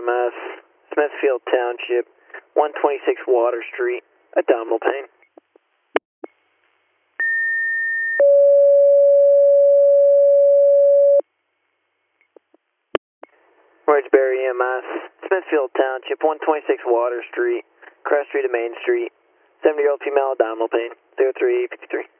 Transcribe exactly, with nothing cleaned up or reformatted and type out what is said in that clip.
M S, Smithfield Township, one twenty-six Water Street, abdominal pain. Roxbury E M S, Smithfield Township, one twenty-six Water Street, Crest Street to Main Street, seventy-year-old female, abdominal pain, zero three fifty-three.